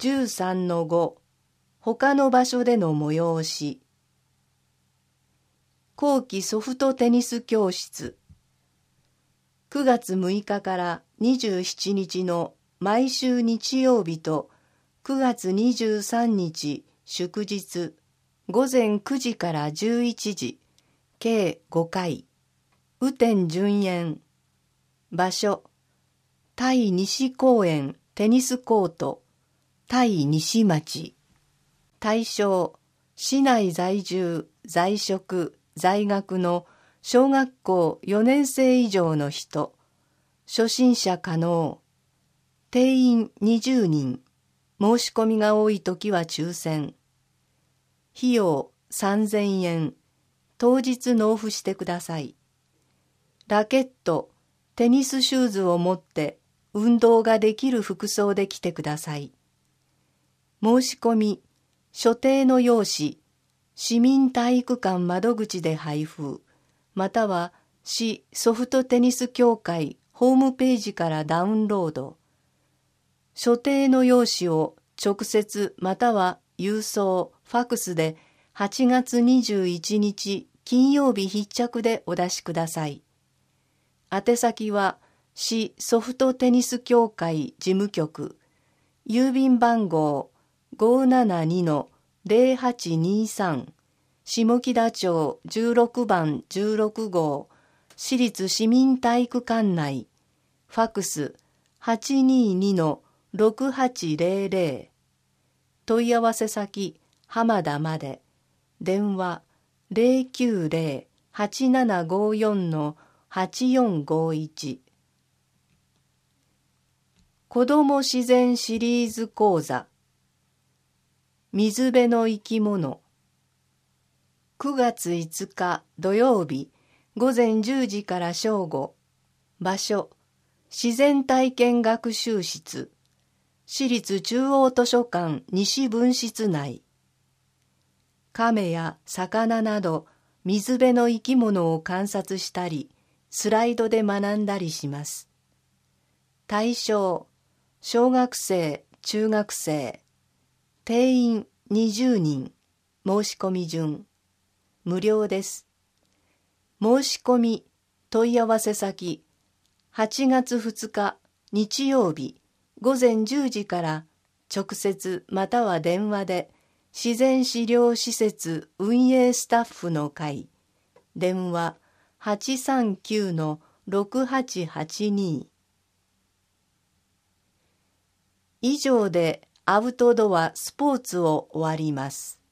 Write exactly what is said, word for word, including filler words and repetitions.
じゅうさんのご 他の場所での催し。後期ソフトテニス教室。くがつむいかからにじゅうしちにちの毎週日曜日とくがつにじゅうさんにち祝日、ごぜんくじからじゅういちじ、計ごかい。雨天順延。場所、対西公園テニスコート、対西町。対象、市内在住、在職、在学の小学校よねんせい以上の人。初心者可能。定員にじゅうにん。申し込みが多いときは抽選。費用さんぜんえん。当日納付してください。ラケット、テニスシューズを持って運動ができる服装で来てください。申し込み、所定の用紙、市民体育館窓口で配布、または市ソフトテニス協会ホームページからダウンロード。所定の用紙を直接または郵送、ファクスではちがつにじゅういちにち金曜日必着でお出しください。宛先は市ソフトテニス協会事務局、郵便番号 ごーななにのぜろはちにさん、下北町じゅうろくばんじゅうろくごう、市立市民体育館内、ファクス はちにーにのろくはちぜろぜろ、問い合わせ先浜田まで、電話 ゼロきゅうゼロ はちななごよん はちよんごいち。子ども自然シリーズ講座、水辺の生き物。くがついつか土曜日、ごぜんじゅうじから正午。場所、自然体験学習室、市立中央図書館西分室内。亀や魚など水辺の生き物を観察したり、スライドで学んだりします。対象、小学生、中学生。定員にじゅうにん。申し込み順。無料です。申し込み、問い合わせ先、はちがつふつか日曜日ごぜんじゅうじから直接または電話で自然資料施設運営スタッフの会、電話 はちさんきゅうのろくはちはちに。以上でアウトドアスポーツを終わります。